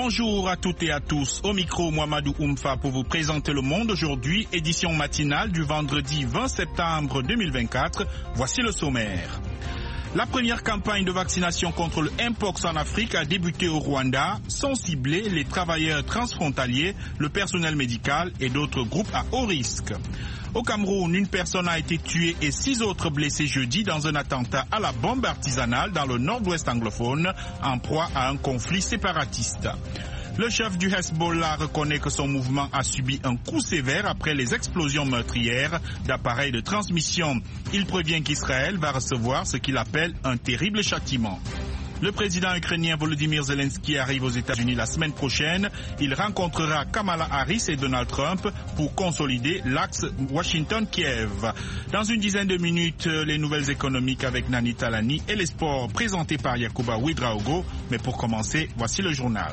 Bonjour à toutes et à tous. Au micro, Mohamedou Oumfa pour vous présenter Le Monde aujourd'hui, édition matinale du vendredi 20 septembre 2024. Voici le sommaire. La première campagne de vaccination contre le Mpox en Afrique a débuté au Rwanda. Sont ciblés les travailleurs transfrontaliers, le personnel médical et d'autres groupes à haut risque. Au Cameroun, une personne a été tuée et 6 autres blessés jeudi dans un attentat à la bombe artisanale dans le nord-ouest anglophone, en proie à un conflit séparatiste. Le chef du Hezbollah reconnaît que son mouvement a subi un coup sévère après les explosions meurtrières d'appareils de transmission. Il prévient qu'Israël va recevoir ce qu'il appelle un terrible châtiment. Le président ukrainien Volodymyr Zelensky arrive aux États-Unis la semaine prochaine. Il rencontrera Kamala Harris et Donald Trump pour consolider l'axe Washington-Kiev. Dans une dizaine de minutes, les nouvelles économiques avec Nani Talani et les sports présentés par Yacouba Ouedraogo. Mais pour commencer, voici le journal.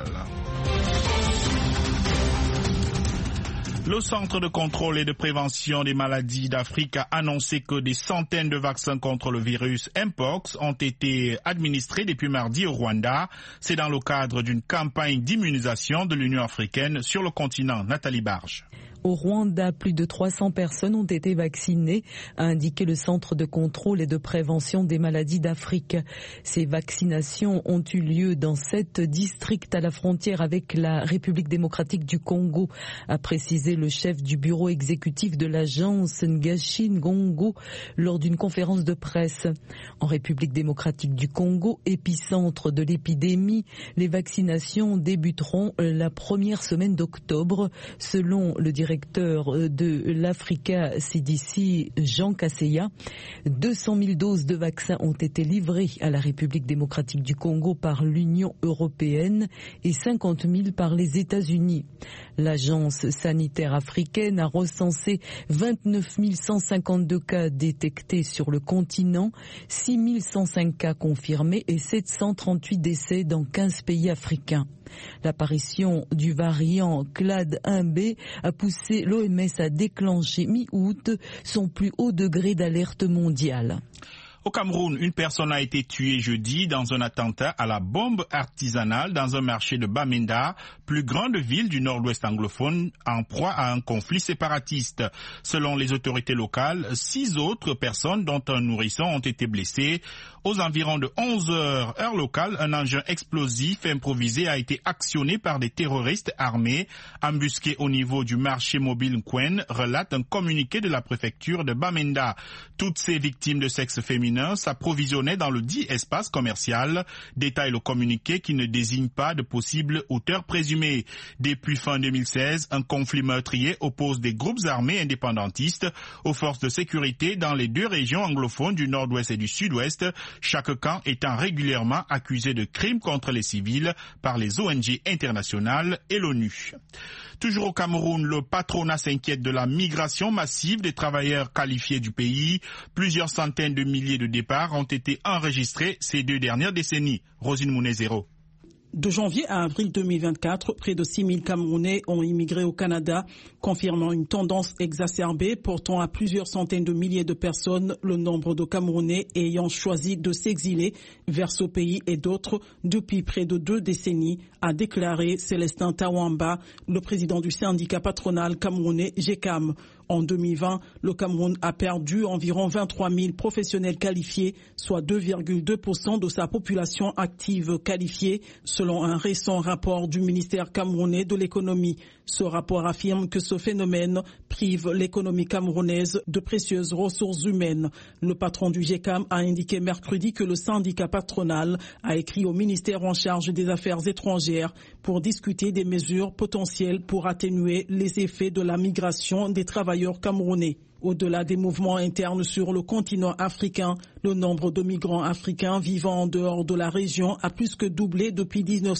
Le Centre de contrôle et de prévention des maladies d'Afrique a annoncé que des centaines de vaccins contre le virus Mpox ont été administrés depuis mardi au Rwanda. C'est dans le cadre d'une campagne d'immunisation de l'Union africaine sur le continent. Nathalie Barge. Au Rwanda, plus de 300 personnes ont été vaccinées, a indiqué le Centre de contrôle et de prévention des maladies d'Afrique. Ces vaccinations ont eu lieu dans 7 districts à la frontière avec la République démocratique du Congo, a précisé le chef du bureau exécutif de l'agence Ngashi Ngongo lors d'une conférence de presse. En République démocratique du Congo, épicentre de l'épidémie, les vaccinations débuteront la première semaine d'octobre, selon le directeur de l'Africa CDC, Jean Kaseya. 200 000 doses de vaccins ont été livrées à la République démocratique du Congo par l'Union européenne et 50 000 par les États-Unis. L'agence sanitaire africaine a recensé 29 152 cas détectés sur le continent, 6 105 cas confirmés et 738 décès dans 15 pays africains. L'apparition du variant Clade 1B a poussé l'OMS à déclencher mi-août son plus haut degré d'alerte mondiale. Au Cameroun, une personne a été tuée jeudi dans un attentat à la bombe artisanale dans un marché de Bamenda, plus grande ville du nord-ouest anglophone, en proie à un conflit séparatiste. Selon les autorités locales, 6 autres personnes, dont un nourrisson, ont été blessées. Aux environs de 11 heures, heure locale, un engin explosif improvisé a été actionné par des terroristes armés, embusqués au niveau du marché mobile Nkwen, relate un communiqué de la préfecture de Bamenda. Toutes ces victimes de sexe féminin s'approvisionnaient dans le dit espace commercial, détaille le communiqué qui ne désigne pas de possibles auteurs présumés. Depuis fin 2016, un conflit meurtrier oppose des groupes armés indépendantistes aux forces de sécurité dans les 2 régions anglophones du nord-ouest et du sud-ouest, chaque camp étant régulièrement accusé de crimes contre les civils par les ONG internationales et l'ONU. Toujours au Cameroun, le patronat s'inquiète de la migration massive des travailleurs qualifiés du pays. Plusieurs centaines de milliers de départs ont été enregistrés ces 2 dernières décennies. Rosine Mounezero. De janvier à avril 2024, près de 6 000 Camerounais ont immigré au Canada, confirmant une tendance exacerbée portant à plusieurs centaines de milliers de personnes le nombre de Camerounais ayant choisi de s'exiler vers ce pays et d'autres depuis près de 2 décennies, a déclaré Célestin Tawamba, le président du syndicat patronal camerounais GECAM. En 2020, le Cameroun a perdu environ 23 000 professionnels qualifiés, soit 2,2% de sa population active qualifiée, selon un récent rapport du ministère camerounais de l'économie. Ce rapport affirme que ce phénomène prive l'économie camerounaise de précieuses ressources humaines. Le patron du GECAM a indiqué mercredi que le syndicat patronal a écrit au ministère en charge des Affaires étrangères pour discuter des mesures potentielles pour atténuer les effets de la migration des travailleurs camerounais. Au-delà des mouvements internes sur le continent africain, le nombre de migrants africains vivant en dehors de la région a plus que doublé depuis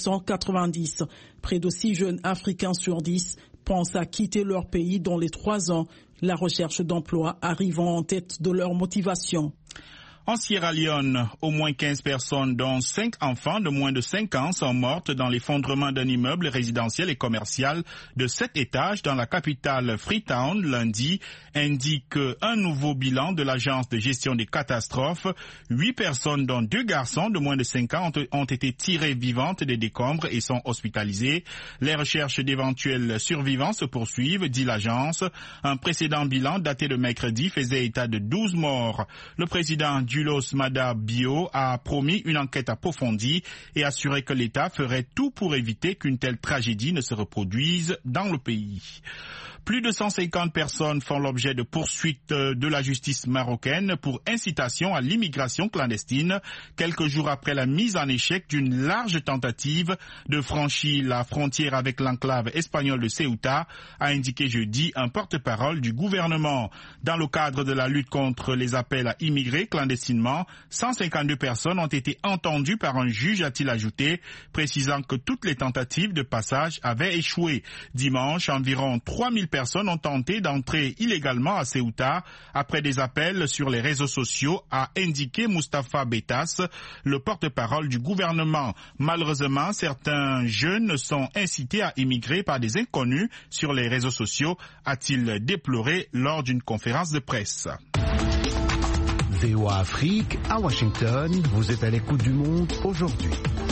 1990. Près de 6 jeunes Africains sur 10 pensent à quitter leur pays dans les 3 ans, la recherche d'emploi arrivant en tête de leur motivation. En Sierra Leone, au moins 15 personnes, dont 5 enfants de moins de 5 ans, sont mortes dans l'effondrement d'un immeuble résidentiel et commercial de 7 étages dans la capitale Freetown lundi, indique un nouveau bilan de l'agence de gestion des catastrophes. 8 personnes, dont 2 garçons de moins de 5 ans, ont été tirées vivantes des décombres et sont hospitalisées. Les recherches d'éventuels survivants se poursuivent, dit l'agence. Un précédent bilan daté de mercredi faisait état de 12 morts. Le président Julius Maada Bio a promis une enquête approfondie et assuré que l'État ferait tout pour éviter qu'une telle tragédie ne se reproduise dans le pays. Plus de 150 personnes font l'objet de poursuites de la justice marocaine pour incitation à l'immigration clandestine, quelques jours après la mise en échec d'une large tentative de franchir la frontière avec l'enclave espagnole de Ceuta, a indiqué jeudi un porte-parole du gouvernement. Dans le cadre de la lutte contre les appels à immigrer clandestinement, 152 personnes ont été entendues par un juge, a-t-il ajouté, précisant que toutes les tentatives de passage avaient échoué. Dimanche, environ 3000 personnes ont tenté d'entrer illégalement à Ceuta après des appels sur les réseaux sociaux, a indiqué Moustapha Betas, le porte-parole du gouvernement. Malheureusement, certains jeunes sont incités à immigrer par des inconnus sur les réseaux sociaux, a-t-il déploré lors d'une conférence de presse. VOA Afrique, à Washington, vous êtes à l'écoute du monde aujourd'hui.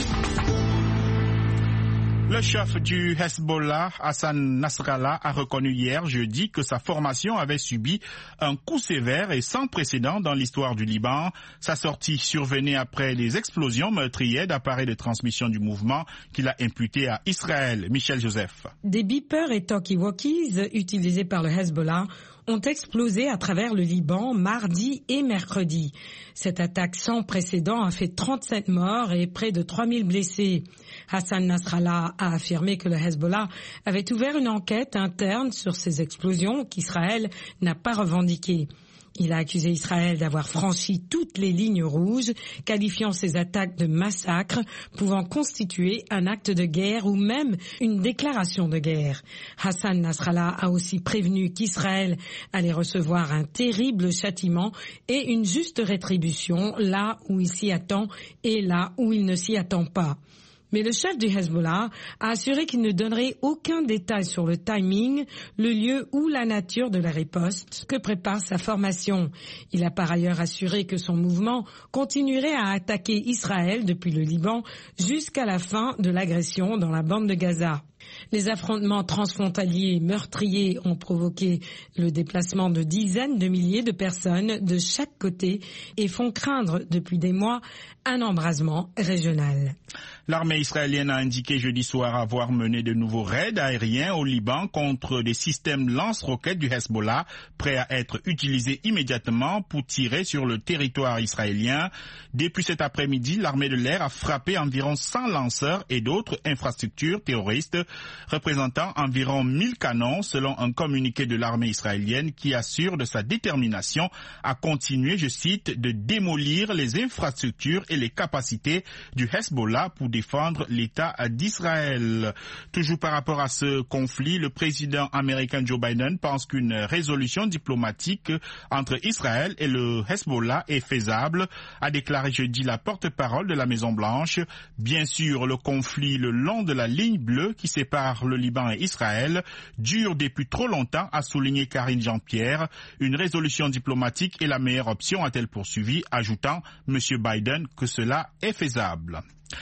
Le chef du Hezbollah, Hassan Nasrallah, a reconnu hier jeudi que sa formation avait subi un coup sévère et sans précédent dans l'histoire du Liban. Sa sortie survenait après les explosions meurtrières d'appareils de transmission du mouvement qu'il a imputé à Israël. Michel Joseph. Des beepers et talkie-walkies utilisés par le Hezbollah ont explosé à travers le Liban mardi et mercredi. Cette attaque sans précédent a fait 37 morts et près de 3000 blessés. Hassan Nasrallah a affirmé que le Hezbollah avait ouvert une enquête interne sur ces explosions qu'Israël n'a pas revendiquées. Il a accusé Israël d'avoir franchi toutes les lignes rouges, qualifiant ces attaques de massacres, pouvant constituer un acte de guerre ou même une déclaration de guerre. Hassan Nasrallah a aussi prévenu qu'Israël allait recevoir un terrible châtiment et une juste rétribution là où il s'y attend et là où il ne s'y attend pas. Mais le chef du Hezbollah a assuré qu'il ne donnerait aucun détail sur le timing, le lieu ou la nature de la riposte que prépare sa formation. Il a par ailleurs assuré que son mouvement continuerait à attaquer Israël depuis le Liban jusqu'à la fin de l'agression dans la bande de Gaza. Les affrontements transfrontaliers meurtriers ont provoqué le déplacement de dizaines de milliers de personnes de chaque côté et font craindre depuis des mois un embrasement régional. L'armée israélienne a indiqué jeudi soir avoir mené de nouveaux raids aériens au Liban contre des systèmes lance-roquettes du Hezbollah prêts à être utilisés immédiatement pour tirer sur le territoire israélien. Depuis cet après-midi, l'armée de l'air a frappé environ 100 lanceurs et d'autres infrastructures terroristes représentant environ 1000 canons selon un communiqué de l'armée israélienne qui assure de sa détermination à continuer, je cite, de démolir les infrastructures et les capacités du Hezbollah pour défendre l'État d'Israël. Toujours par rapport à ce conflit, le président américain Joe Biden pense qu'une résolution diplomatique entre Israël et le Hezbollah est faisable, a déclaré jeudi la porte-parole de la Maison-Blanche. Bien sûr, le conflit le long de la ligne bleue qui sépare le Liban et Israël dure depuis trop longtemps, a souligné Karine Jean-Pierre. Une résolution diplomatique est la meilleure option, a-t-elle poursuivi, ajoutant M. Biden que cela est faisable.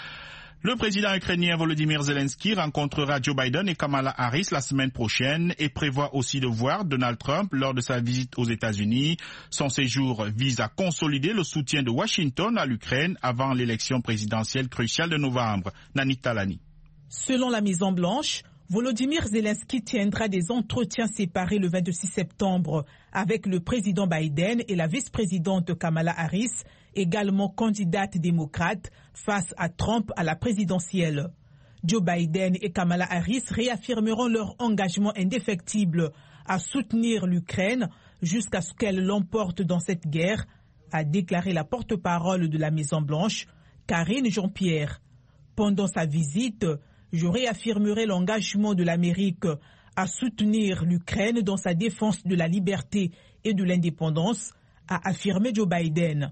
Le président ukrainien Volodymyr Zelensky rencontrera Joe Biden et Kamala Harris la semaine prochaine et prévoit aussi de voir Donald Trump lors de sa visite aux États-Unis. Son séjour vise à consolider le soutien de Washington à l'Ukraine avant l'élection présidentielle cruciale de novembre. Nani Talani. Selon la Maison-Blanche, Volodymyr Zelensky tiendra des entretiens séparés le 26 septembre avec le président Biden et la vice-présidente Kamala Harris, également candidate démocrate face à Trump à la présidentielle. Joe Biden et Kamala Harris réaffirmeront leur engagement indéfectible à soutenir l'Ukraine jusqu'à ce qu'elle l'emporte dans cette guerre, a déclaré la porte-parole de la Maison-Blanche, Karine Jean-Pierre. Pendant sa visite, je réaffirmerai l'engagement de l'Amérique à soutenir l'Ukraine dans sa défense de la liberté et de l'indépendance, a affirmé Joe Biden.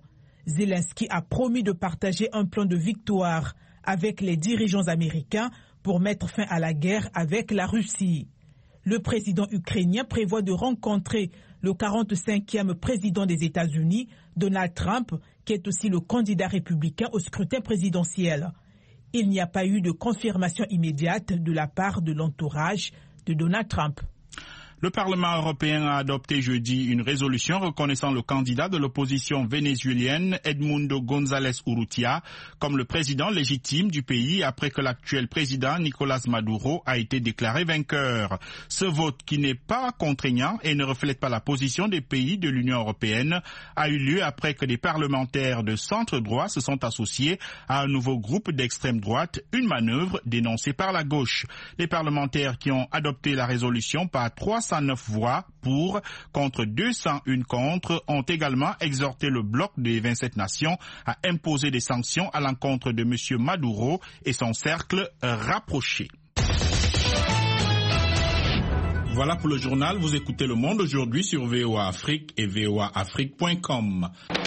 Zelensky a promis de partager un plan de victoire avec les dirigeants américains pour mettre fin à la guerre avec la Russie. Le président ukrainien prévoit de rencontrer le 45e président des États-Unis, Donald Trump, qui est aussi le candidat républicain au scrutin présidentiel. Il n'y a pas eu de confirmation immédiate de la part de l'entourage de Donald Trump. Le Parlement européen a adopté jeudi une résolution reconnaissant le candidat de l'opposition vénézuélienne Edmundo González Urrutia comme le président légitime du pays après que l'actuel président Nicolás Maduro a été déclaré vainqueur. Ce vote, qui n'est pas contraignant et ne reflète pas la position des pays de l'Union européenne, a eu lieu après que des parlementaires de centre-droit se sont associés à un nouveau groupe d'extrême droite, une manœuvre dénoncée par la gauche. Les parlementaires qui ont adopté la résolution par 309 voix pour, contre 201 contre, ont également exhorté le bloc des 27 nations à imposer des sanctions à l'encontre de M. Maduro et son cercle rapproché. Voilà pour le journal. Vous écoutez Le Monde aujourd'hui sur VOA Afrique et voaafrique.com.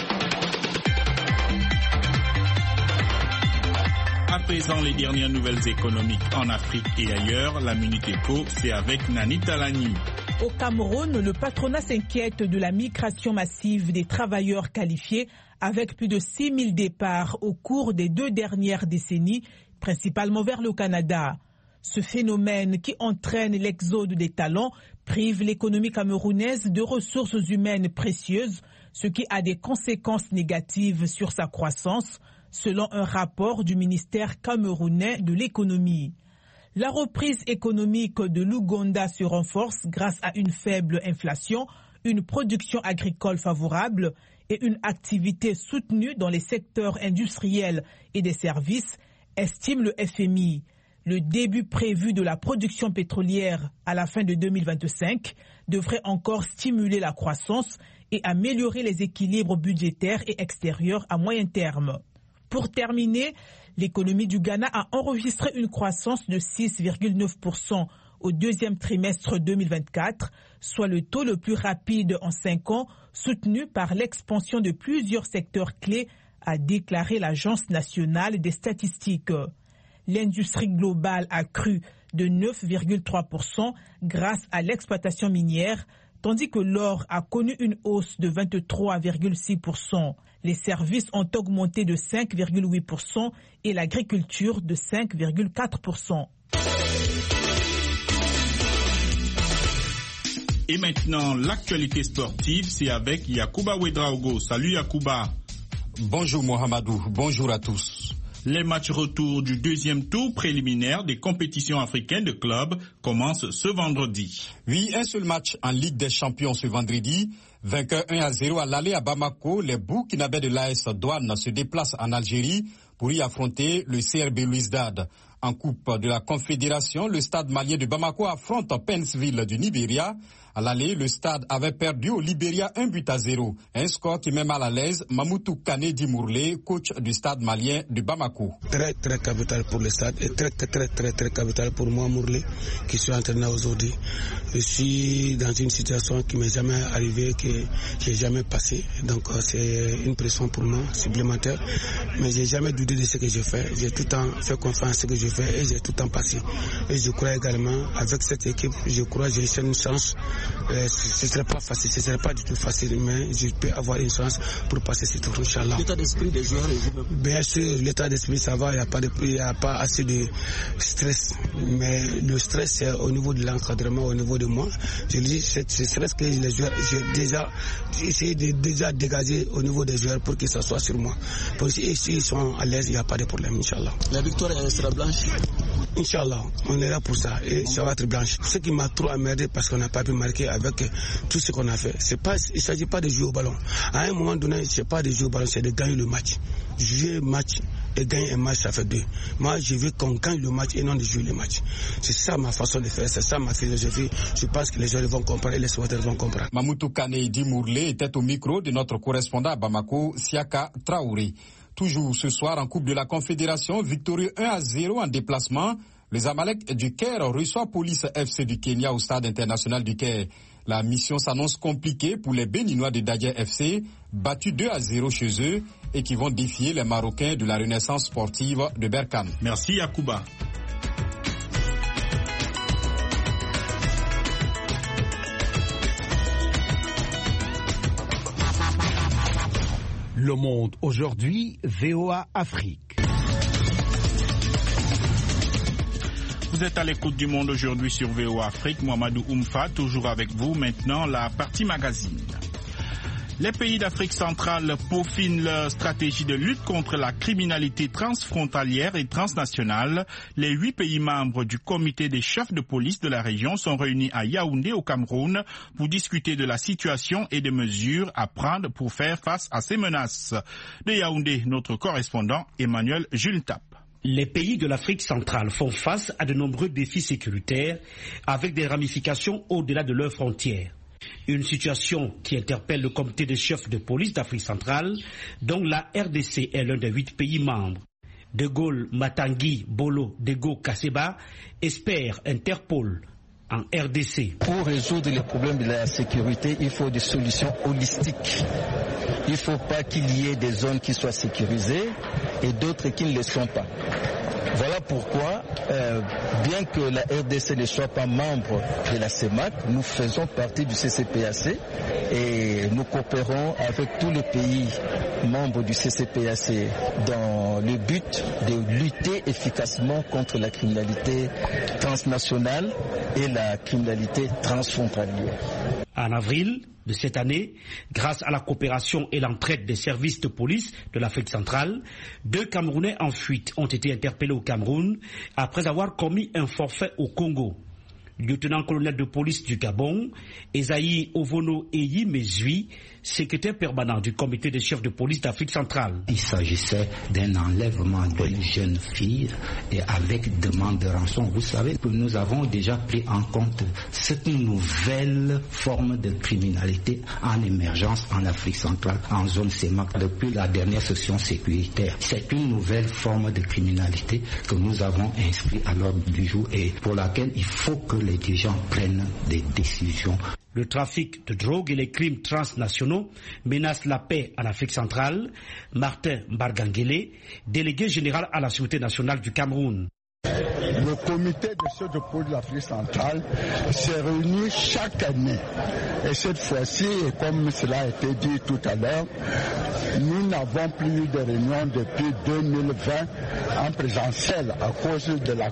À présent, les dernières nouvelles économiques en Afrique et ailleurs. La Minute Éco, c'est avec Nani Talani. Au Cameroun, le patronat s'inquiète de la migration massive des travailleurs qualifiés avec plus de 6 000 départs au cours des 2 dernières décennies, principalement vers le Canada. Ce phénomène qui entraîne l'exode des talents prive l'économie camerounaise de ressources humaines précieuses, ce qui a des conséquences négatives sur sa croissance, selon un rapport du ministère camerounais de l'économie. La reprise économique de l'Ouganda se renforce grâce à une faible inflation, une production agricole favorable et une activité soutenue dans les secteurs industriels et des services, estime le FMI. Le début prévu de la production pétrolière à la fin de 2025 devrait encore stimuler la croissance et améliorer les équilibres budgétaires et extérieurs à moyen terme. Pour terminer, l'économie du Ghana a enregistré une croissance de 6,9% au 2e trimestre 2024, soit le taux le plus rapide en 5 ans, soutenu par l'expansion de plusieurs secteurs clés, a déclaré l'Agence nationale des statistiques. L'industrie globale a cru de 9,3% grâce à l'exploitation minière, tandis que l'or a connu une hausse de 23,6%. Les services ont augmenté de 5,8% et l'agriculture de 5,4%. Et maintenant, l'actualité sportive, c'est avec Yacouba Ouedraogo. Salut Yacouba. Bonjour Mohamedou, bonjour à tous. Les matchs retour du 2e tour préliminaire des compétitions africaines de clubs commencent ce vendredi. Oui, un seul match en Ligue des Champions ce vendredi. Vainqueur 1-0 à l'aller à Bamako, les Burkinabés de l'AS Douane se déplacent en Algérie pour y affronter le CRB Louizdad. En Coupe de la Confédération, le stade malien de Bamako affronte Pennsville du Nigeria. À l'aller, le stade avait perdu au Libéria 1-0. Un score qui met mal à l'aise Mamoutou Kane Dimourlé, coach du stade malien de Bamako. Très capital pour le stade et très capital pour moi, Mourlé, qui suis entraîneur aujourd'hui. Je suis dans une situation qui m'est jamais arrivée, que j'ai jamais passé. Donc c'est une pression pour moi supplémentaire. Mais j'ai jamais douté de ce que je fais. J'ai tout le temps fait confiance à ce que je fais et j'ai tout le temps passé. Et je crois également, avec cette équipe, je crois que j'ai une chance. Ce ne serait pas facile, ce ne serait pas du tout facile, mais je peux avoir une chance pour passer ce tour, Inch'Allah. L'état d'esprit des joueurs est vous-même? Bien sûr, l'état d'esprit, ça va, il n'y a pas assez de stress. Mais le stress, c'est au niveau de l'encadrement, au niveau de moi. Je dis, c'est stress que les joueurs, j'ai essayé de déjà dégager au niveau des joueurs pour que ça soit sur moi. Pour s'ils sont à l'aise, il n'y a pas de problème, Inch'Allah. La victoire sera blanche? Inch'Allah, on est là pour ça et ça va être blanche. Ce qui m'a trop emmerdé parce qu'on n'a pas pu marquer avec tout ce qu'on a fait. Il ne s'agit pas de jouer au ballon. À un moment donné, ce n'est pas de jouer au ballon, c'est de gagner le match. Jouer le match et gagner un match, ça fait 2. Moi, je veux qu'on gagne le match et non de jouer le match. C'est ça ma façon de faire, c'est ça ma philosophie. Je pense que les joueurs vont comprendre et les supporters vont comprendre. Mamoutou Kane Dimourlé était au micro de notre correspondant à Bamako, Siaka Traoré. Toujours ce soir en Coupe de la Confédération, victorieux 1-0 en déplacement, les Amalek du Caire reçoivent Police FC du Kenya au stade international du Caire. La mission s'annonce compliquée pour les Béninois de Dadjer FC, battus 2-0 chez eux et qui vont défier les Marocains de la Renaissance sportive de Berkane. Merci Yacouba. Le Monde aujourd'hui, VOA Afrique. Vous êtes à l'écoute du Monde aujourd'hui sur VOA Afrique. Mohamedou Oumfa, toujours avec vous. Maintenant, la partie magazine. Les pays d'Afrique centrale peaufinent leur stratégie de lutte contre la criminalité transfrontalière et transnationale. Les 8 pays membres du comité des chefs de police de la région sont réunis à Yaoundé au Cameroun pour discuter de la situation et des mesures à prendre pour faire face à ces menaces. De Yaoundé, notre correspondant Emmanuel Jultap. Les pays de l'Afrique centrale font face à de nombreux défis sécuritaires avec des ramifications au-delà de leurs frontières. Une situation qui interpelle le comité des chefs de police d'Afrique centrale, dont la RDC est l'un des 8 pays membres. De Gaulle, Matangui, Bolo, Dego, Kaseba espèrent Interpol en RDC. Pour résoudre les problèmes de la sécurité, il faut des solutions holistiques. Il ne faut pas qu'il y ait des zones qui soient sécurisées et d'autres qui ne le sont pas. Voilà pourquoi, bien que la RDC ne soit pas membre de la CEMAC, nous faisons partie du CCPAC et nous coopérons avec tous les pays membres du CCPAC dans le but de lutter efficacement contre la criminalité transnationale et la criminalité transfrontalière. En avril de cette année, grâce à la coopération et l'entraide des services de police de l'Afrique centrale, 2 Camerounais en fuite ont été interpellés au Cameroun après avoir commis un forfait au Congo. Lieutenant-colonel de police du Gabon, Esaïe Ovono Eyi Mezui, secrétaire permanent du comité des chefs de police d'Afrique centrale. Il s'agissait d'un enlèvement d'une jeune fille et avec demande de rançon. Vous savez que nous avons déjà pris en compte cette nouvelle forme de criminalité en émergence en Afrique centrale, en zone CEMAC, depuis la dernière session sécuritaire. C'est une nouvelle forme de criminalité que nous avons inscrite à l'ordre du jour et pour laquelle il faut que les dirigeants prennent des décisions. Le trafic de drogue et les crimes transnationaux menacent la paix en Afrique centrale. Martin Mbargangele, délégué général à la Sûreté nationale du Cameroun. Le comité des chefs de police de l'Afrique centrale s'est réuni chaque année. Et cette fois-ci, comme cela a été dit tout à l'heure, nous n'avons plus eu de réunion depuis 2020 en présentiel à cause de la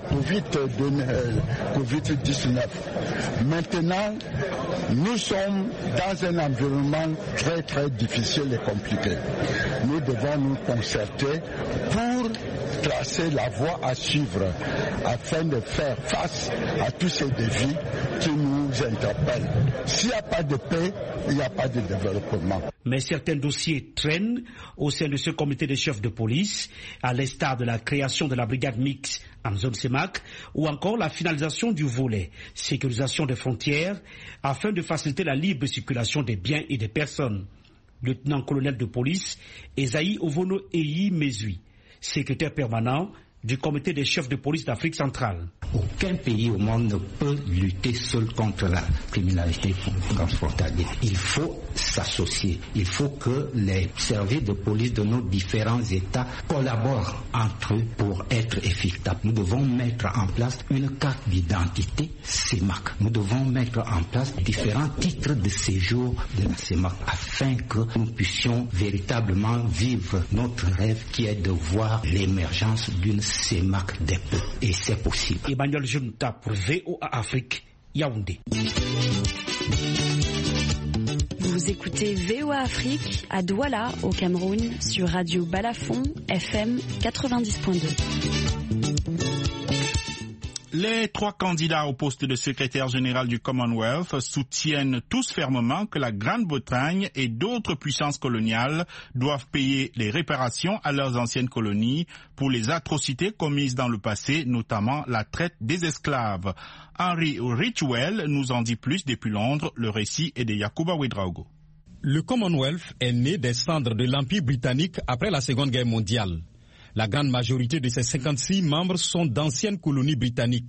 Covid-19. Maintenant, nous sommes dans un environnement très très difficile et compliqué. Nous devons nous concerter pour tracer la voie à suivre afin de faire face à tous ces défis qui nous interpellent. S'il n'y a pas de paix, il n'y a pas de développement. Mais certains dossiers traînent au sein de ce comité des chefs de police, à l'instar de la création de la brigade mixte en zone CEMAC ou encore la finalisation du volet sécurisation des frontières afin de faciliter la libre circulation des biens et des personnes. Lieutenant-colonel de police Esaïe Ovono Eyi Mezui, secrétaire permanent du comité des chefs de police d'Afrique centrale. Aucun pays au monde ne peut lutter seul contre la criminalité transfrontalière. Il faut s'associer. Il faut que les services de police de nos différents États collaborent entre eux pour être efficaces. Nous devons mettre en place une carte d'identité CEMAC. Nous devons mettre en place différents titres de séjour de la CEMAC afin que nous puissions véritablement vivre notre rêve qui est de voir l'émergence d'une CEMAC des peuples. Et c'est possible. Emmanuel Junta pour VOA Afrique, Yaoundé. Vous écoutez VOA Afrique à Douala, au Cameroun, sur Radio Balafon, FM 90.2. Les 3 candidats au poste de secrétaire général du Commonwealth soutiennent tous fermement que la Grande-Bretagne et d'autres puissances coloniales doivent payer les réparations à leurs anciennes colonies pour les atrocités commises dans le passé, notamment la traite des esclaves. Henry Richwell nous en dit plus depuis Londres. Le récit est de Yacouba Ouedraogo. Le Commonwealth est né des cendres de l'Empire britannique après la Seconde Guerre mondiale. La grande majorité de ses 56 membres sont d'anciennes colonies britanniques.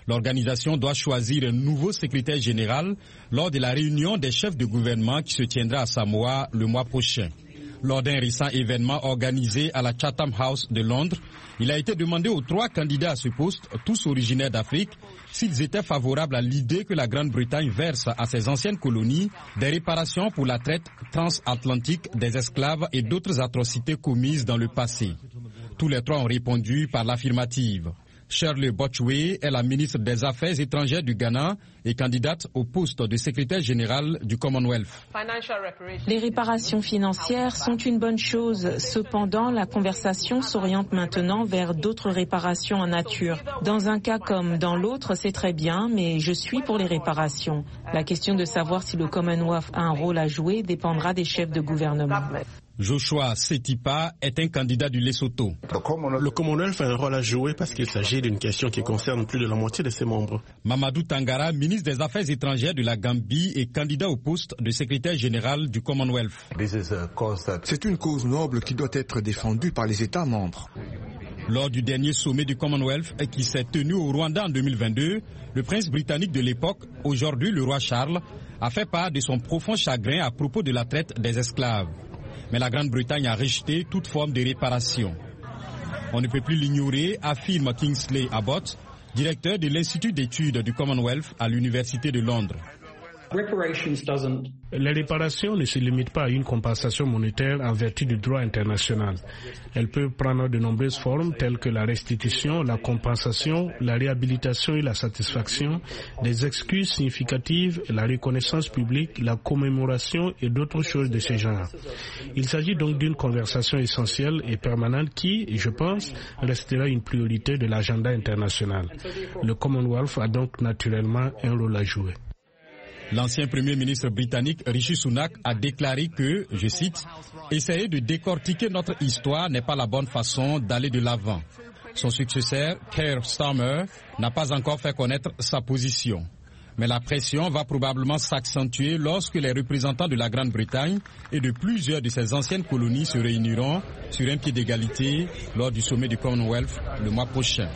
L'organisation doit choisir un nouveau secrétaire général lors de la réunion des chefs de gouvernement qui se tiendra à Samoa le mois prochain. Lors d'un récent événement organisé à la Chatham House de Londres, il a été demandé aux 3 candidats à ce poste, tous originaires d'Afrique, s'ils étaient favorables à l'idée que la Grande-Bretagne verse à ses anciennes colonies des réparations pour la traite transatlantique des esclaves et d'autres atrocités commises dans le passé. Tous les 3 ont répondu par l'affirmative. Shirley Botchwey est la ministre des Affaires étrangères du Ghana et candidate au poste de secrétaire général du Commonwealth. Les réparations financières sont une bonne chose. Cependant, la conversation s'oriente maintenant vers d'autres réparations en nature. Dans un cas comme dans l'autre, c'est très bien, mais je suis pour les réparations. La question de savoir si le Commonwealth a un rôle à jouer dépendra des chefs de gouvernement. Joshua Setipa est un candidat du Lesotho. Le Commonwealth a un rôle à jouer parce qu'il s'agit d'une question qui concerne plus de la moitié de ses membres. Mamadou Tangara, ministre des Affaires étrangères de la Gambie et candidat au poste de secrétaire général du Commonwealth. C'est une cause noble qui doit être défendue par les États membres. Lors du dernier sommet du Commonwealth qui s'est tenu au Rwanda en 2022, le prince britannique de l'époque, aujourd'hui le roi Charles, a fait part de son profond chagrin à propos de la traite des esclaves. Mais la Grande-Bretagne a rejeté toute forme de réparation. On ne peut plus l'ignorer, affirme Kingsley Abbott, directeur de l'Institut d'études du Commonwealth à l'Université de Londres. Les réparations ne se limitent pas à une compensation monétaire en vertu du droit international. Elles peuvent prendre de nombreuses formes telles que la restitution, la compensation, la réhabilitation et la satisfaction, des excuses significatives, la reconnaissance publique, la commémoration et d'autres choses de ce genre. Il s'agit donc d'une conversation essentielle et permanente qui, je pense, restera une priorité de l'agenda international. Le Commonwealth a donc naturellement un rôle à jouer. L'ancien Premier ministre britannique Rishi Sunak a déclaré que, je cite, « Essayer de décortiquer notre histoire n'est pas la bonne façon d'aller de l'avant ». Son successeur, Keir Starmer, n'a pas encore fait connaître sa position. Mais la pression va probablement s'accentuer lorsque les représentants de la Grande-Bretagne et de plusieurs de ses anciennes colonies se réuniront sur un pied d'égalité lors du sommet du Commonwealth le mois prochain.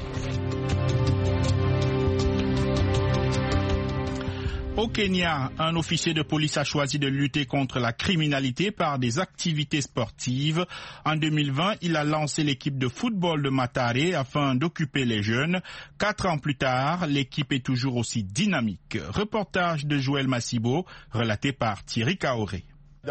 Au Kenya, un officier de police a choisi de lutter contre la criminalité par des activités sportives. En 2020, il a lancé l'équipe de football de Mathare afin d'occuper les jeunes. 4 ans plus tard, l'équipe est toujours aussi dynamique. Reportage de Joël Massibo, relaté par Thierry Kaoré.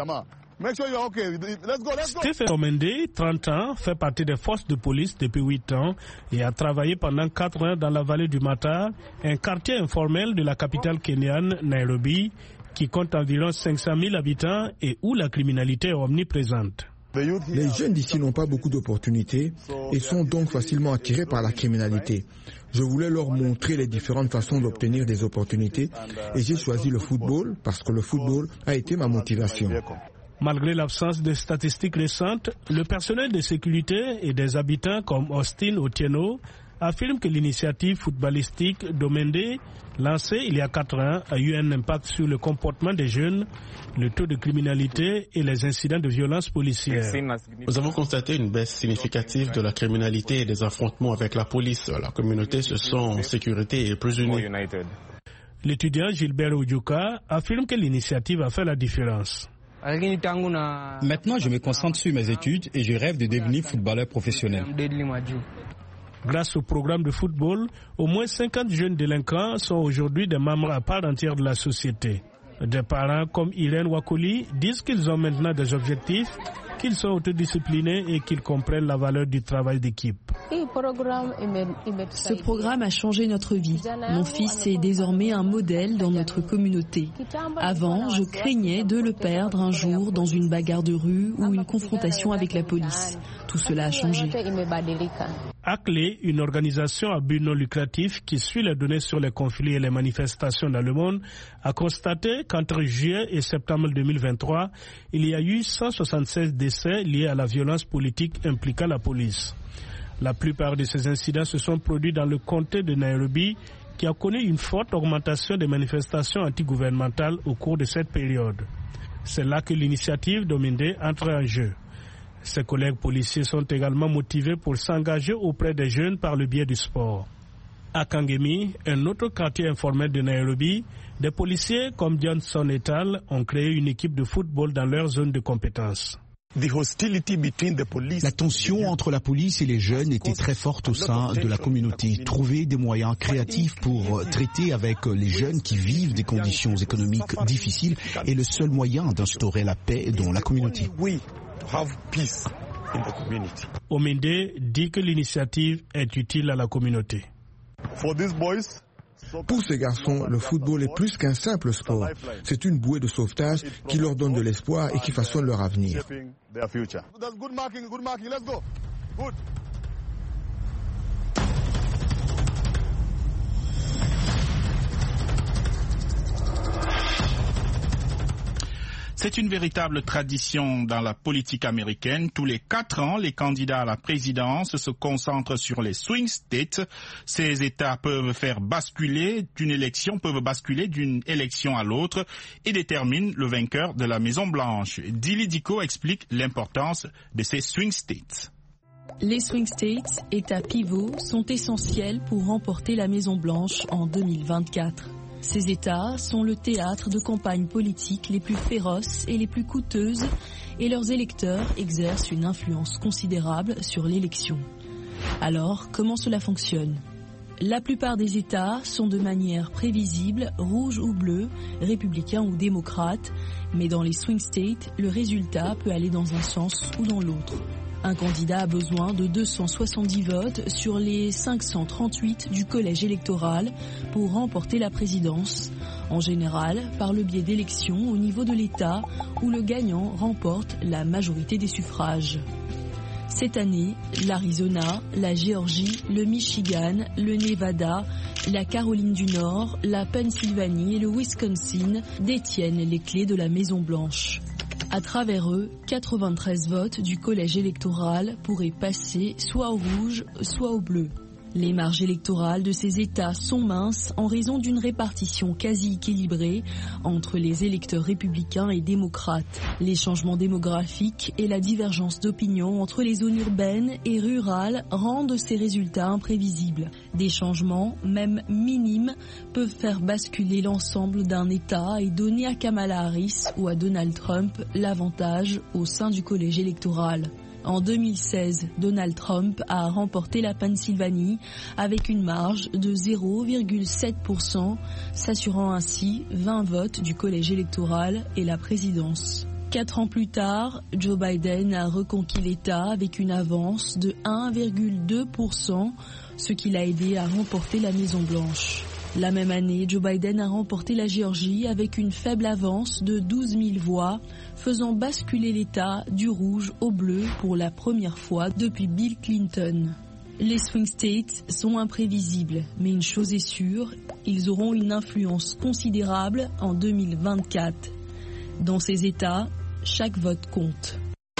Stephen Omende, 30 ans, fait partie des forces de police depuis 8 ans et a travaillé pendant 4 ans dans la vallée du Mata, un quartier informel de la capitale kenyane, Nairobi, qui compte environ 500 000 habitants et où la criminalité est omniprésente. Les jeunes d'ici n'ont pas beaucoup d'opportunités et sont donc facilement attirés par la criminalité. Je voulais leur montrer les différentes façons d'obtenir des opportunités et j'ai choisi le football parce que le football a été ma motivation. Malgré l'absence de statistiques récentes, le personnel de sécurité et des habitants comme Austin Otieno affirment que l'initiative footballistique d'Omende, lancée il y a 4 ans, a eu un impact sur le comportement des jeunes, le taux de criminalité et les incidents de violence policière. Nous avons constaté une baisse significative de la criminalité et des affrontements avec la police. La communauté se sent en sécurité et plus unie. L'étudiant Gilbert Ojuka affirme que l'initiative a fait la différence. Maintenant, je me concentre sur mes études et je rêve de devenir footballeur professionnel. Grâce au programme de football, au moins 50 jeunes délinquants sont aujourd'hui des membres à part entière de la société. Des parents comme Irène Wakoli disent qu'ils ont maintenant des objectifs, qu'ils sont autodisciplinés et qu'ils comprennent la valeur du travail d'équipe. Ce programme a changé notre vie. Mon fils est désormais un modèle dans notre communauté. Avant, je craignais de le perdre un jour dans une bagarre de rue ou une confrontation avec la police. Tout cela a changé. ACLE, une organisation à but non lucratif qui suit les données sur les conflits et les manifestations dans le monde, a constaté qu'entre juillet et septembre 2023, il y a eu 176 décès liés à la violence politique impliquant la police. La plupart de ces incidents se sont produits dans le comté de Nairobi, qui a connu une forte augmentation des manifestations antigouvernementales au cours de cette période. C'est là que l'initiative d'Omende entre en jeu. Ses collègues policiers sont également motivés pour s'engager auprès des jeunes par le biais du sport. À Kangemi, un autre quartier informel de Nairobi, des policiers comme Johnson et al. Ont créé une équipe de football dans leur zone de compétence. La tension entre la police et les jeunes était très forte au sein de la communauté. Trouver des moyens créatifs pour traiter avec les jeunes qui vivent des conditions économiques difficiles est le seul moyen d'instaurer la paix dans la communauté. Ominde dit que l'initiative est utile à la communauté. Pour ces garçons, le football est plus qu'un simple sport. C'est une bouée de sauvetage qui leur donne de l'espoir et qui façonne leur avenir. C'est une véritable tradition dans la politique américaine. Tous les 4 ans, les candidats à la présidence se concentrent sur les swing states. Ces États peuvent basculer d'une élection à l'autre et déterminent le vainqueur de la Maison-Blanche. Dili Diko explique l'importance de ces swing states. Les swing states, États pivots, sont essentiels pour remporter la Maison-Blanche en 2024. Ces États sont le théâtre de campagnes politiques les plus féroces et les plus coûteuses, et leurs électeurs exercent une influence considérable sur l'élection. Alors, comment cela fonctionne ? La plupart des États sont de manière prévisible, rouge ou bleu, républicain ou démocrate, mais dans les swing states, le résultat peut aller dans un sens ou dans l'autre. Un candidat a besoin de 270 votes sur les 538 du collège électoral pour remporter la présidence, en général par le biais d'élections au niveau de l'État où le gagnant remporte la majorité des suffrages. Cette année, l'Arizona, la Géorgie, le Michigan, le Nevada, la Caroline du Nord, la Pennsylvanie et le Wisconsin détiennent les clés de la Maison-Blanche. À travers eux, 93 votes du collège électoral pourraient passer soit au rouge, soit au bleu. Les marges électorales de ces États sont minces en raison d'une répartition quasi équilibrée entre les électeurs républicains et démocrates. Les changements démographiques et la divergence d'opinion entre les zones urbaines et rurales rendent ces résultats imprévisibles. Des changements, même minimes, peuvent faire basculer l'ensemble d'un État et donner à Kamala Harris ou à Donald Trump l'avantage au sein du collège électoral. En 2016, Donald Trump a remporté la Pennsylvanie avec une marge de 0,7%, s'assurant ainsi 20 votes du collège électoral et la présidence. 4 ans plus tard, Joe Biden a reconquis l'État avec une avance de 1,2%, ce qui l'a aidé à remporter la Maison-Blanche. La même année, Joe Biden a remporté la Géorgie avec une faible avance de 12 000 voix, faisant basculer l'État du rouge au bleu pour la première fois depuis Bill Clinton. Les swing states sont imprévisibles, mais une chose est sûre, ils auront une influence considérable en 2024. Dans ces États, chaque vote compte.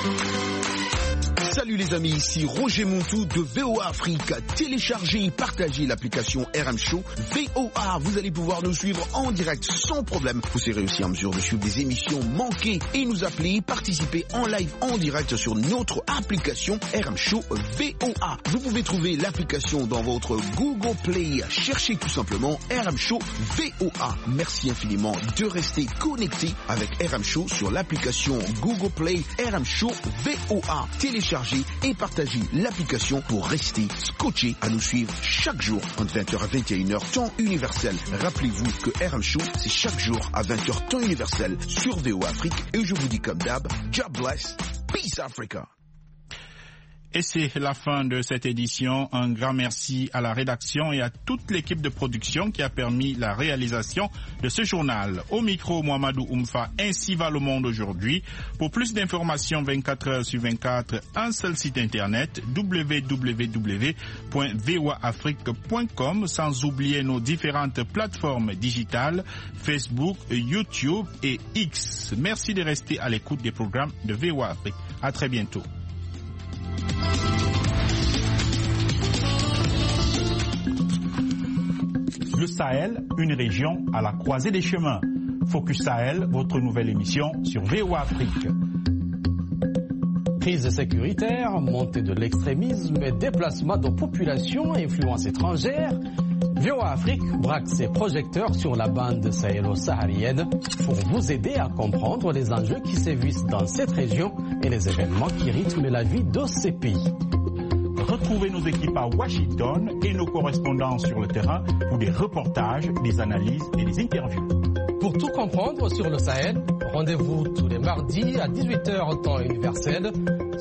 Salut les amis, ici Roger Montou de VOA Afrique. Téléchargez et partagez l'application RM Show VOA. Vous allez pouvoir nous suivre en direct sans problème. Vous serez aussi en mesure de suivre des émissions manquées et nous appeler, participer en live en direct sur notre application RM Show VOA. Vous pouvez trouver l'application dans votre Google Play. Cherchez tout simplement RM Show VOA. Merci infiniment de rester connecté avec RM Show sur l'application Google Play RM Show VOA. Téléchargez et partagez l'application pour rester scotché à nous suivre chaque jour entre 20h à 21h temps universel. Rappelez-vous que RM Show c'est chaque jour à 20h temps universel sur VOA Afrique et je vous dis comme d'hab, God bless, peace Africa. Et c'est la fin de cette édition. Un grand merci à la rédaction et à toute l'équipe de production qui a permis la réalisation de ce journal. Au micro, Mohamedou Oumfa, ainsi va le monde aujourd'hui. Pour plus d'informations 24 heures sur 24, un seul site internet, www.voaafrique.com, sans oublier nos différentes plateformes digitales, Facebook, YouTube et X. Merci de rester à l'écoute des programmes de VOA Afrique. À très bientôt. Le Sahel, une région à la croisée des chemins. Focus Sahel, votre nouvelle émission sur VOA Afrique. Crise sécuritaire, montée de l'extrémisme, déplacement de populations, influence étrangère. VOA Afrique braque ses projecteurs sur la bande sahélo-saharienne pour vous aider à comprendre les enjeux qui sévissent dans cette région et les événements qui rythment la vie de ces pays. Retrouvez nos équipes à Washington et nos correspondants sur le terrain pour des reportages, des analyses et des interviews. Pour tout comprendre sur le Sahel, rendez-vous tous les mardis à 18h temps universel